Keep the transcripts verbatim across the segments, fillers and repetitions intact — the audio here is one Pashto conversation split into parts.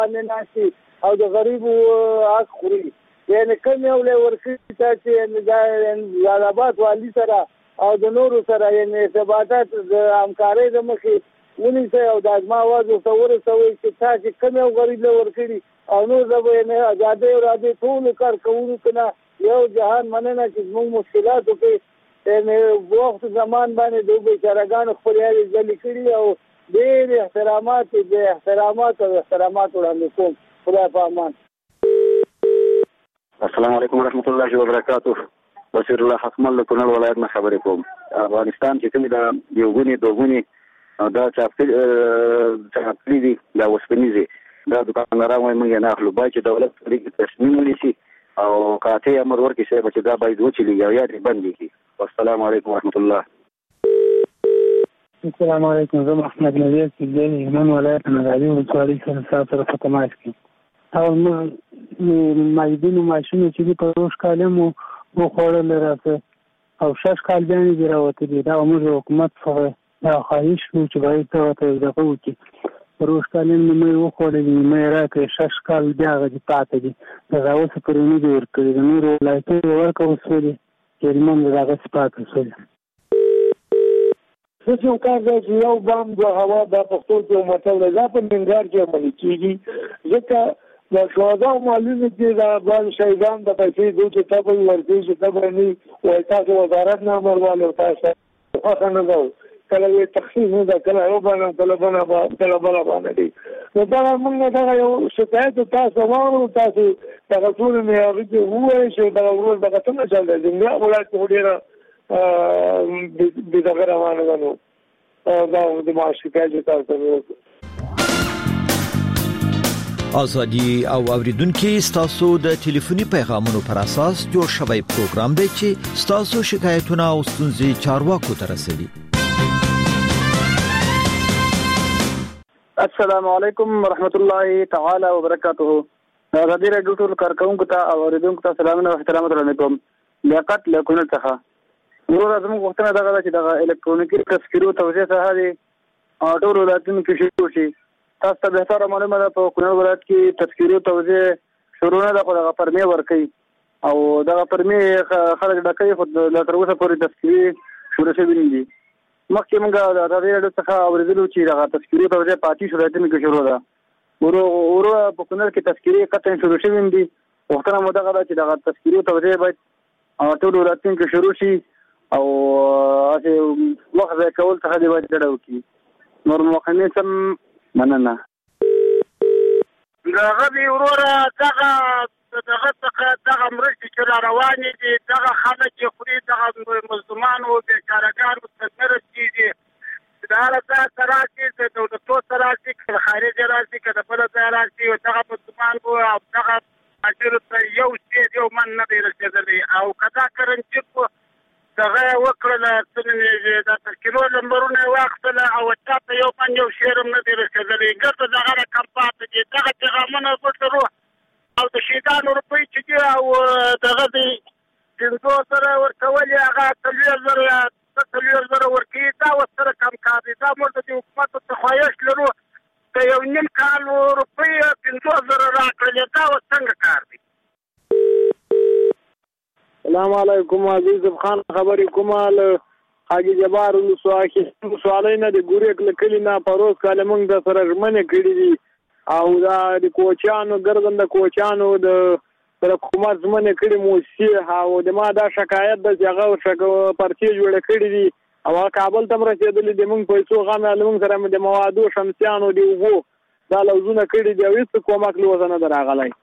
باندې ناشي او د غریبو حق خوري. یعنی کوم یو له ورکړي چې یعنی د جلالاباد والی سره او د نورو سره یعنی ارتباطات د همکارۍ د مخې ونیسي او د ازما آواز ورته ورسوي چې تاسو کوم یو غریب له ورکړي او نور د یعنی ازادۍ او ازادۍ ټول کارکوونکو نه یو جهان مننه چې موږ مشکلاتو کې یعنی وخت زمان باندې د بیچارهګانو خپل یاري ځلې کړي او ډېر احترامات د احترامات او احترامات وړاندې کوم. خدای په امان. السلام علیکم ورحمۃ اللہ وبرکاتہ. بصیر الله حکمل له کونړ ولایت نه خبرې کوم. افغانستان چې کوم د یوګونی دوګونی دا چاپلی دي دا وسپنیزي دا دکانداران وايي موږ نه اخلو باید چې دولت پرې تصمیم ونیسي او قاطع امر ورکړي چې دا باید وچلېږي او یا دې بند کړي. والسلام علیکم ورحمۃ الله. السلام علیکم. زه محمد نبی چې د هلمند ولایت نادعلي ولسوالۍ سره سره په تماس کې او موږ مایدینو ماشینو چې په روش کال مو وخوړل راځه او شش کال باندې دی راوتلی دا موږ حکومت څخه دا خواهش وو چې باید ته دغه وکړي روش کال مې وخوړل مې راکړې شش کال بیا غږی پاتې دي دا اوس پرې نه دی ورکړي د نورو ولایتونو ورکړل شوی هلمند دغه سپاته شوی. څه یو کار دی چې یو بام د هوا د پښتو کې مطلب دا په ننګرهار کې عملي کېږي ځکه د شهدا معلومه چې دا باندې شهیدان د پیسې دوی چې تاسو ورته چې تاسو نه وای تاسو وزارت نه امرواله تاسو خو نه غو کله یو تخصیص نه دا کله یو باندې کله باندې کله باندې دي نو دا موږ دا یو شکایت تاسو وایو تاسو دا ټول نه اوري وای چې دا ورور دا څنګه چل دی څنګه ولایت وړي د دغه روانه نو دا د معاشقه چې تاسو آزادی او اوریدونکو ستاسو د ټلیفوني پیغامونو پر اساس جوړ شوی پروګرام دی چې ستاسو شکایتونه او ستونزې چارواکو ته رسوي. السلام علیکم ورحمۃ اللہ تعالی وبرکاتہ. آزادی رادیو ټول کارکونکو ته او اوریدونکو ته سلامونه او احترامات وړاندې کوم. لیاقت له کونړ څخه ورور زموږ وختونه دغه چې دغه الکترونیکي تذکیرو توزیع څخه دی ټول ولایتونو کې شروع شي. تاسو ته به تر معلومه ده په کونړ ولایت کې تذکیرو توزیع شروع نه ده خو دغه پرمې ورکړي او دغه پرمې خلک ډکوي خو لا تر اوسه پورې تذکیرې شروع شوي نه دي. مخکې موږ د ازادي راډیو څخه اورېدلو چې دغه تذکیرو توزیع په اتیس ولایتونو کې شروع ده. ورو ورو په کونړ کې تذکیرې قطعا شروع شوي نه دي. غوښتنه مو دغه ده چې دغه تذکیرو توزیع باید ټول ولایتونو کې شروع شي او هسې وخت ضایع کول څخه دې باید ډډه وکړي. نور مخنیس هم مننه. دغه دی وروره دغه دغه څخه دغه مرستې چې را روانې دي دغه خلک چې خوري دغه مظلومانو بېچارهګانو ته نه رسېږي. د هر ځای ته راشي د دولتو ته راشي که د خارجه راشي که د بله ځای راشي دغه مظلومان او دغه مهاجرو ته یو شی یو من نه دی رسېدلی او که دا کرنچیک دغه یې وکړله څه نومېږي دا تذکیرو نمبرونه یې واخیستله او چا ته یو من یو شعر هم نه دی رسېدلی. ګرده دغه رقم پاتې دي. دغه پیغامونه ورته او د شهیدانو روپۍ چې دي او دغه دی پنځو زره ورکولې هغه څلوېښت زره یا څلوېښت زره ورکوي دا اوس څه رقم کار دی. دا موږ د دې حکومت څه خواهش لرو د یو نیم کال روپۍ پنځو زره راکړلې دا اوس څنګه کار دی. السلام علیکم عزیز خان خبرې کومه له حاجي جبار ولسوالۍ نه د ګورېک له کلي نه پروز کاله موږ د سره ژمنې کړي دي او دا د کوچیانو ګرځنده کوچیانو د سره حکومت ژمنې کړي موسسې او د ما دا شکایت ده چې هغه پرچې جوړې کړي دي او هغه کابل ته هم رسېدلي دي. موږ پیسو غم له موږ سره د موادو شمسیانو د اوبو دا لوزونه کړي دي او هېڅ کومک له اوسه نه ده راغلی.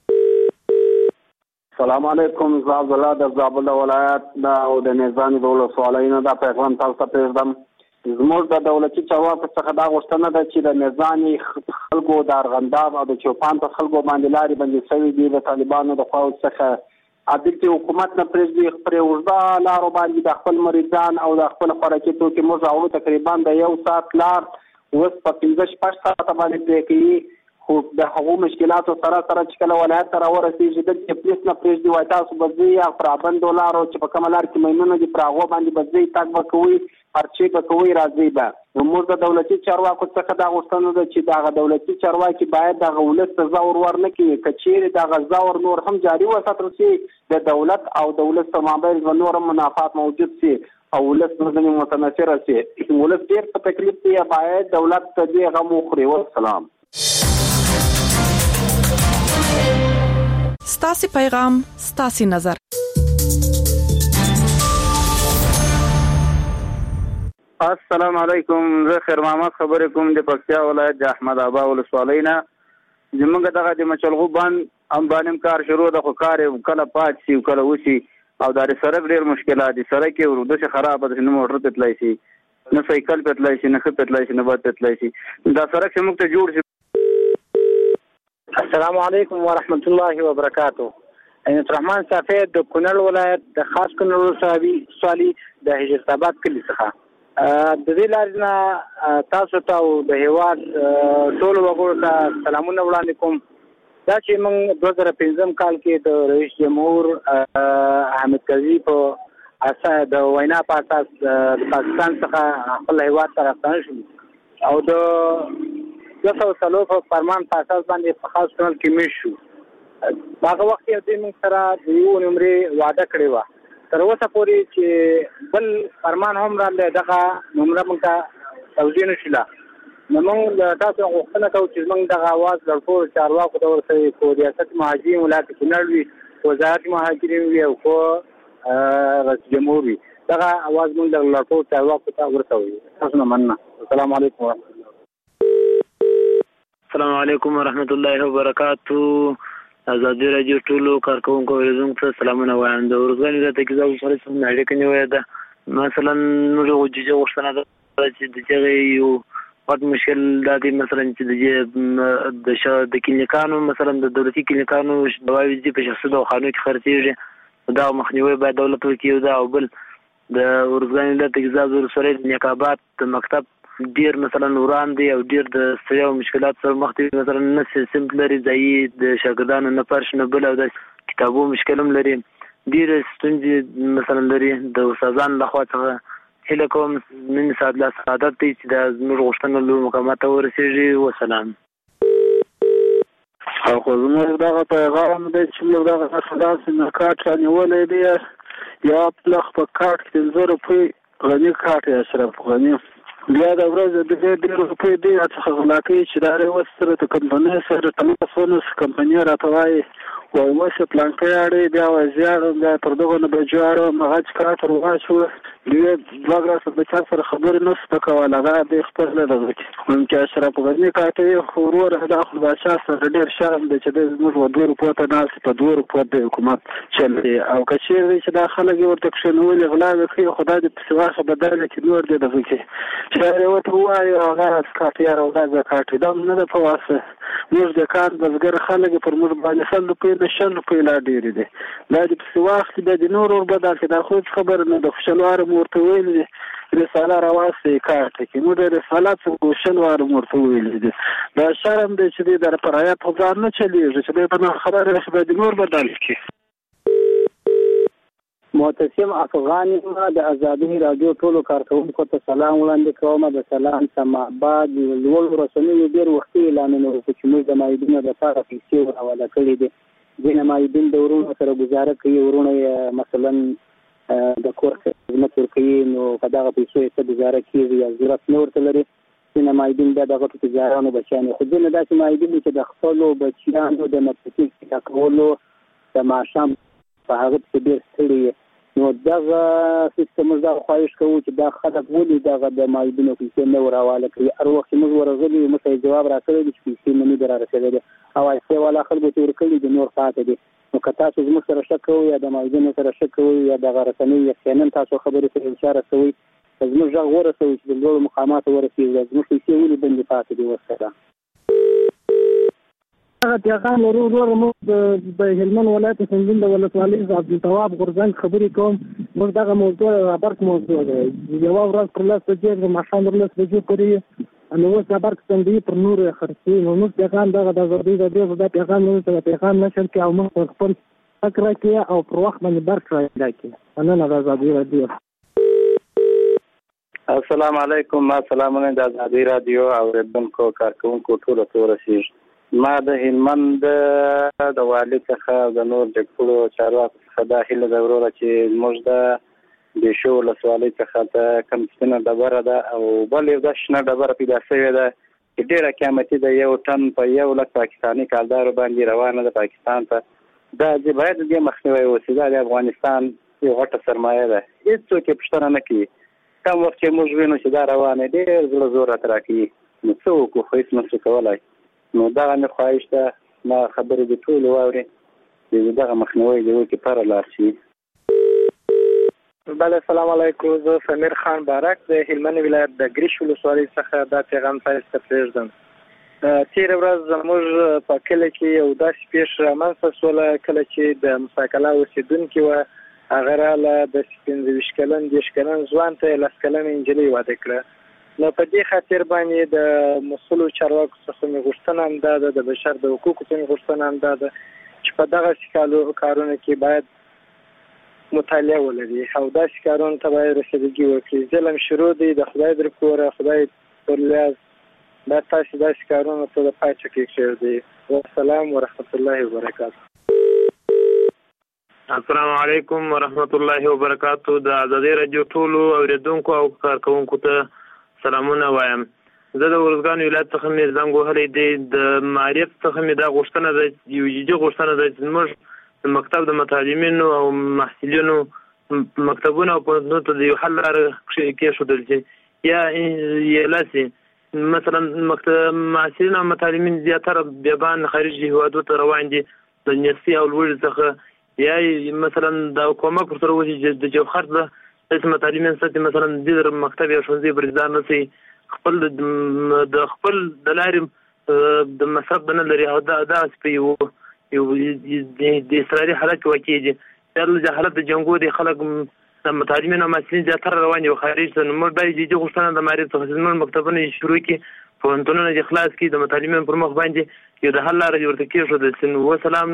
السلام علیکم. زه عبدالله د زابل ولایت دا او د نیزاني د ولسوالۍ نه دا پیغام تاسو ته پرېږدم. زموږ د دولتي چارواکو څخه دا غوښتنه ده چې د نیزاني خلکو د ارغنداب او د چوپان په خلکو باندې لارې بندې شوي دي د طالبانو د خواو څخه عدالتي حکومت نه پرېږدي پرې اوږده لارو باندې د خپل مریضان او د خپل خوراکي توکي موږ راوړو تقریبا د یو ساعت لار اوس په پنځه شپږ ساعته باندې پرې کوي خو د هغو مشکلاتو سره سره چې کله ولایت ته راورسېږي دلته پولیس نه پرېږدي وایي تاسو به ځئ یا پر ابندو لارو چې په کومه لار کې میمونه دي پر هغو باندې به ځئ تګ به کوئ پرچې به کوئ راځئ به. موږ د دولتي چارواکو څخه دا غوښتنه ده چې دغه دولتي چارواکي باید دغه ولس ته زور ورنه کړي. که چیرې دغه زور نور هم جاري وساتل شي د دولت او د ولس په مابین به نور هم منافعات موجود شي او ولس ځینې متنفره شي. ولس ډېر په تکلیف دی، باید دولت ته دې غم وخوري. والسلام. ستاسو پیغام ستاسو نظر. السلام علیکم، زه خیر محمد خبرې کوم د پکتیا ولایت د احمد آبا ولسوالۍ نه. زموږ دغه د مچلغو بند هم باندې کار شروع ده، خو کار کله پات شي کله وشي او دا د سړک ډېر مشکلات دي. سړک یې ورودسې خراب ده، نه موټر ته تللی شي، نه سایکل په تللی شي، نه ښه په تللی شي، نه بد په تللی شي. دا سړک چې موږ ته جوړ شي. السلام علیکم ورحمت الله وبرکاتو. عینت الرحمن صافی د کونړ ولایت د خاص کونړ ولسوالۍ د حجرت آباد کلي څخه د دې لارې نه تاسو ته او د هیواد ټولو وګړو ته سلامونه وړاندې کوم. دا چې موږ دوه زره پنځم کال کې د رئیس جمهور حامد کرزي په اساس د وینا په اساس د پاکستان څخه خپل هیواد ته راستانه شو او د دوه سوه څلور په فرمان په اساس باندې په خاص کونړ کې مېشت شو. هغه وخت کې دوی موږ سره د یو نمرې وعده کړې وه. تر اوسه پورې چې بل فرمان هم راغلی دغه نمره موږ ته توجیه نه شوله. نو موږ له تاسو غوښتنه کوو چې موږ دغه اواز له ټولو چارواکو ته ورسوي، خو ریاست مهاجرین ولایت کونړ وي، وزارت مهاجرین وي او خو رئیس جمهور وي، دغه اواز موږ له ټولو چارواکو ته ورسوي. تاسو نه مننه. السلام علیکم ورحمت الله. السلام علیکم ورحمت الله وبرکاتو. ازادي راډیو ټولو کارکونکو اوریدونکو ته سلامونه وایم. د ورځني د تکیزو سره څه اړیکه نیولې ده. مثلا نور وجوجه غوښتنه ده چې د دغه یو وخت مشکل د دې مثلا چې د د د کلینیکانو مثلا د دولتي کلینیکانو دواوی دي په شخصي دواخانو کې خرڅېږي، دا مخنیوي باید دولت وکړي. دا او بل د ورځني د تکیزو سره نیکابات د مکتب ډیر مثلا وران دي او ډیر د ستړیا او مشکلات سره مخ دي. مثلا نه سیستم لري ځای د شاګردانو نه پرش نه بل او د کتابو مشکل هم لري، ډیر ستونزې مثلا لري. د استادانو لخوا څخه هیله کوم نن ساعت لا سعادت دی چې د زموږ غوښتنه له مقامات ورسېږي. وسلام. خو زموږ دغه پیغام دی چې موږ دغه خلاص نه کارت رانیولی دی، یا پلخ په کارت کې زه روپۍ غني کارت یا اشرف غني بیا د ورځې د دې ډېر روپۍ دی څخه غلا کوي چې دا ریوس سره د کمپنۍ سره تماس ونیسي. کمپنۍ راته وایي وایي اوس یې پلانکۍ اړوي، بیا وایي زه اړوم، بیا تر دغو نه بجو اړوم. هغه چې کار تر واچوه دوی دوه ګراسه د چا سره خبرې نه شته کولی، هغه دی خپله دغه کړي. نن چې اشرف غني کاته یې خو وروره دا خو بادشاه سره ډېر شرم دی چې دی زموږ و دوه روپو ته ناست په دوه روپو د حکومت چلوي. او که چېرې دی چې دا خلک یې ورته کښېنولي غلاوې کوي، خو دا دې پسې واخه بدله چې نور دې دغه کړي. چې هغې ورته ووایي هغه کاټ یاره او دا زه کاټ دا نه ده په واسه. موږ د کان بزګر خلک پر موږ باندې سل روپۍ نه شل روپۍ لا ډېرې دي. دا دې پسې واخلي بیا دې نور ور بدل کړي. دا خو خبره نه ده. خو شل واره مو ورته ویلي دي رساله راواستئ کار ته کې. موږ د رساله څنګه شل واره مو ورته ویلي دي. دا شرم دی چې دی در په رعایت خو ځان نه چلېږي چې دی په نه خبره راشي بیا دې نور بدل کړي. معتصم افغان د ازادي راډیو ټولو کارکونکو ته سلام وړاندې کوم. د سلام سمعباد لوړ رسنیو ډېر وختي اعلانونه وکړو چې موږ د مایدینو دپاره پیسې ور حواله کړي دي. ځینې مایدین د ورونو سره ګزاره کوي، ورونه یې مثلا د کور خدمت ورکوي، نو په دغه پیسو یې څه ګزاره کېږي یا ضرورت نه ورته لري. ځینې مایدین بیا د غټو تجارانو بچیان وي، خو ځینې داسې مایدین دي چې د خپلو بچیانو د نفسي پیدا کولو د ماښام په هغه پسې ډېر ستړي وي. نو دغه سیستم موږ دغه خواهش کوو چې دا خلک ولې دغه د مایدینو پیسې نه ور حواله کوي. هر وخت چې موږ ورغلي موږ ته یې جواب راکړی دی چې پیسې نه دي را رسېدلې او پیسې والا خلکو ته ورکړي دي، نور پاتې دي. نو که تاسو زموږ سره شک کوئ یا د مایدینو سره شک کوئ یا دغه رسنیو یقینا تاسو خبرې سره اشاره کوئ، زموږ غږ ورسوئ چې د لوړو مقاماتو ورسېږي. زموږ پیسې ولې بندې پاتې دي. وسلام. هغه پیغام ورو ورو موږ د هلمند ولایت سنجین د ولسوالۍ عبدالتواب غورځنګ خبرې کوم. موږ دغه موضوع رابرک موضوع دی. یوه ورځ پر لس بجې د ماښام پر لس بجې پورې نو اوس دا برق څنګه پر نور خرڅي نو موږ پیغام دغه د ازادي راډیو د پیغام نو څه پیغام نشر کې او موږ خپل فکر کې او پر وخت باندې برق راځي انا د ازادي راډیو. السلام علیکم. ما سلامونه د ازادي راډیو او ردونکو کارکونکو ټول ته ورسیږي. ما د هلمند د والي څخه د نور د ټولو چارواکو څخه د هیله د وروره چې موږ د د شو لسوالۍ څخه ته کم سپینه ډبره ده او بل یو د شنه ډبره پیدا شوې ده چې ډېره قیمتي ده، یو ټن په یو لک پاکستاني کالدارو باندې روانه ده پاکستان ته. دا چې باید دې مخنیوی وشي. دا د افغانستان یو غټه سرمایه ده، هېڅوک یې پوښتنه نه کوي. کم وخت چې موږ وینو چې دا روانه ډېر زړه زور راته راکوي، نو څه وکړو؟ خو هېڅ نشو کولی. نو دغه مې خواهش ده، ما خبرې دې ټولې واورې، چې دغه مخنیوی دې وکړي، پره لاړ شي. بله، السلام علیکم. زه سمیر خان بارک د هلمند ولایت د ګریش ولسوالۍ څخه دا پیغام تاسو ته پرېږدم. تېره ورځ زموږ په کلي کې یو داسې پېښه رامنځته شوله، کله چې د مساکلا اوسېدونکې وه، هغه راله د پنځه ویشت کلن دېرش کلن ځوان ته یې لس کلنه نجلۍ واده کړه. نو په دې خاطر باندې د مسؤلو چارواکو څخه مې غوښتنه همدا ده، د بشر د حقوقو څخه مې غوښتنه همدا ده چې په دغسې کارونو کې باید مطالعه ولري او داسې کارونو ته باید رسیدګي وکړي. ظلم شروع دی د خدای در کوره، خدای پر لیاز دا تاسې داسې کارونو ته د پای ټکی کېږدي. والسلام ورحمت الله وبرکاته. السلام علیکم ورحمت الله وبرکاته. د ازادي راډیو ټولو اوریدونکو او کارکونکو ته سلامونه وایم. زه د ارزګان ولایت څخه مې زنګ وهلی دی. د معارف څخه مې دا غوښتنه ده، یو جدي غوښتنه ده چې موږ د مکتب د متعلمینو او محصلینو مکتبونه او پوهنتونونو ته د یو حل لاره کېښودل شي، یا یلاسې مثلا مکتب محصلین او متعلمین زیاتره بیابان خارجي هېوادو ته روان دي د یونیورسټي او لوړې څخه، یا مثلا د کومک ورسره وشي چې د جوهر د داسې متعلمین سطحې مثلا د مکتب یا ښوونځي برخدار نه شي، خپل د خپل د لارې د مصرف نه لري او داسې په یو یو د اضطراري حالت کې واقع دي. دا د جهالت د جنګو دي، خلک د متعلمین او محصلین زیاتره روان دي خارج ته. نو موږ باید جدي غوښتنه د معارف څخه چې موږ مکتبونه یې شروع کړي، پوهنتونونه یې خلاص کړي، د متعلمین پر مخ باندې یو د حل لاره ورته کېښودل شي. نو وسلام.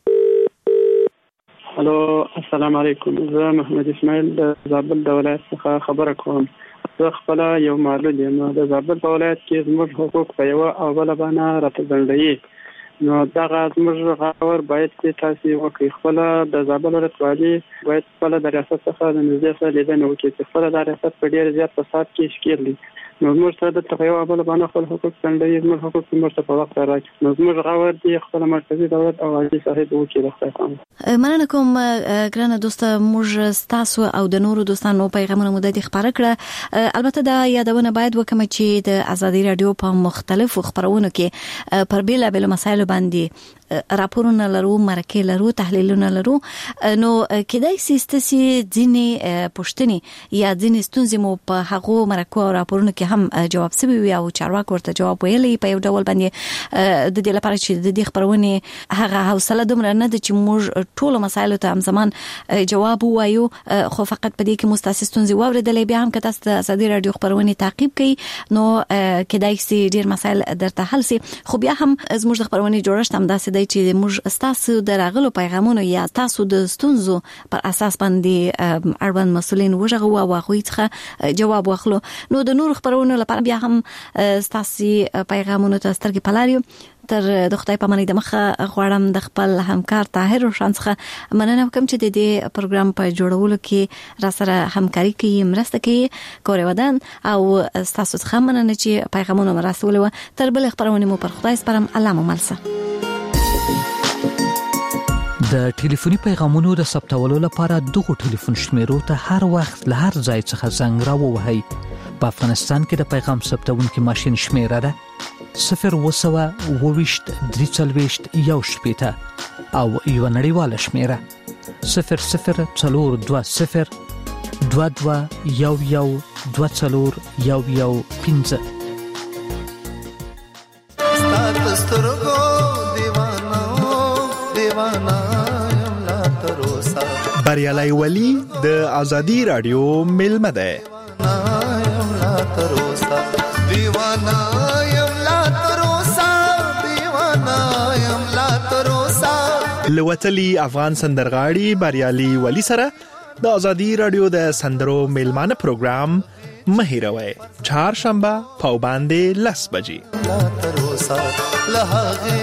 هلو، السلام علیکم. زه محمد اسماعیل د زابل د ولایت څخه خبره کوم. زه خپله یو معلول یم. د زابل په ولایت کې زموږ حقوق په یوه او بله بانه راته ځنډوي. نو دغه زموږ غور باید چې تاسې وکړئ. خپله د زابل ولایت والي باید خپله د ریاست څخه د نږدې سره لیدنه وکړي چې خپله دا ریاست په ډېر زیات فساد کې ښکېل دی. نو زموږ سره دلته په یوه او بله بانه خپل حقوق ځنډوي، زموږ حقوق زموږ ته په وخت راکړي. نو زموږ غور دی خپله مرکزي دولت او عاجي صاحب وکړي. د خدای پامه. مننه کوم ګرانه دوسته. موږ ستاسو او د نورو دوستانو پیغامونه مو د خبره کړه. البته دا یادونه باید وکم چې د ازادي راډیو په مختلفو خبرونو کې پر بیل بیل مسایل باندې راپورونه لرو، مرکه لرو، تحلیلونه لرو. نو کدای سي ستاسي ځینې پوښتنې یا ځینې ستونزې مو په هغو مرکو او راپورونو کې هم جواب سوي وي او چارواکو ورته جواب ویلي په یو ډول باندې، د دې لپاره چې د دې خبرونه هغه حوصله دومره نه ده چې موږ ټول مسایلو ته هم زمان جواب وایو، خو فقط په دې کې مو ستاسو ستونزې واورېدلې. بیا هم که تاسو د ازادي راډیو خبرونه تعقیب کړئ نو کدای سي ډیر مسایل درته حل سي. خو بیا هم زموږ د خبرونه جوړښت هم داسې دی چې موږ ستاسو د راغلو پیغامونو یا تاسو د ستونزو پر اساس باندې اړوند مسؤلین وژغو او هغوی څخه جواب واخلو. نو د نور خبرونو لپاره بیا هم ستاسو پیغامونو ته سترګې په لار یو. تر د خدای په منۍ د مخه غواړم د خپل همکار طاهر روشن څخه مننه وکړم چې د دې پروګرام په جوړولو کې را سره همکاري کوي، مرسته کوي. کورې ودان او ستاسو څخه مننه چې پیغامونه مو راسولو. تر بل خبرونه مو پر خدای سپارم. الله مو ملسه. د ټلیفوني پیغامونو د ثبتولو لپاره دغه ټلیفون شمیرو ته هر وخت له هر ځای څخه زنګ راووهئ. په افغانستان کې د پیغام ثبتونکي ماشین شمیره ده صفر وسوه اوويشت درې څلوېښت یو شپېته او یو نړیواله شمیره صفر صفر څلور دوه صفر دوه دوه یو یو دوه څلور یو یو پنځه. بریالي ولی د ازادي رادیو ملمه ده. دیوانا یم لا تروسا دیوانا یم لا تروسا. لوتلی افغان سندرغاړي بریالي ولی سره د ازادي رادیو د سندرو میلمانه پروګرام مهیروي چهارشنبه پاوباندې لس بجې.